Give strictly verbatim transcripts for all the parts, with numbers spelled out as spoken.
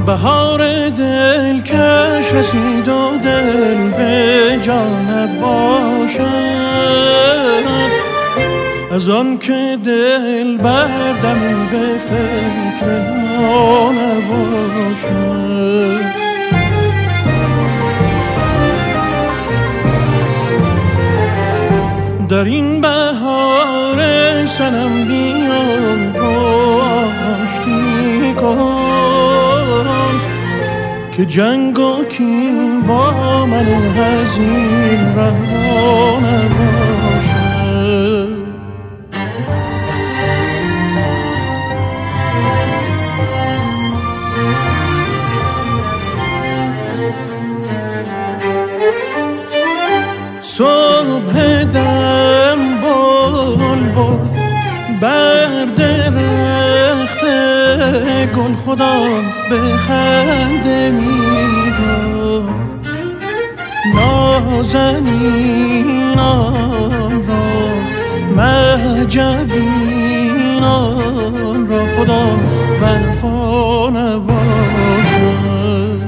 بهار دل کش رسید و دل به جانت باشد، از آن که دل بردمی به فکر ما نباشد. در این بهار سنم بیان و آشتی کن که جنگ و کین با من هزین روا نباشد. صبح دم بلبل بر درخت گل خدا به خنده می گفت، نازنینان را مهجبینان را خدا وفا نباشد.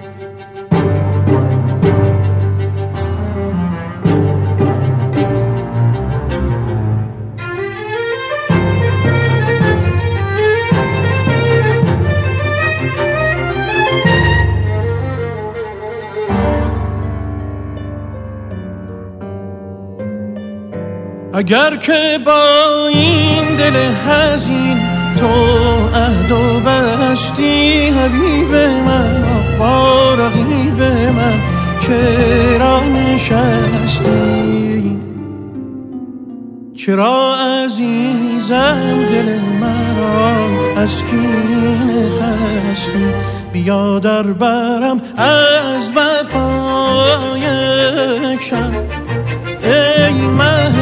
اگر که با این دل حزین تو عهد و بستی حبیب من، آخ با رقیب من چرا نشستی؟ چرا عزیزم دل مرا از کینه خستی؟ بیا در برم از وفا یک شب ای مه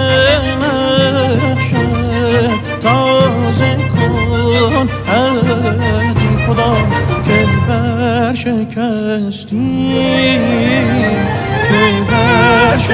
تازه کن عهدی خدا که برشکستی، که برشکستی.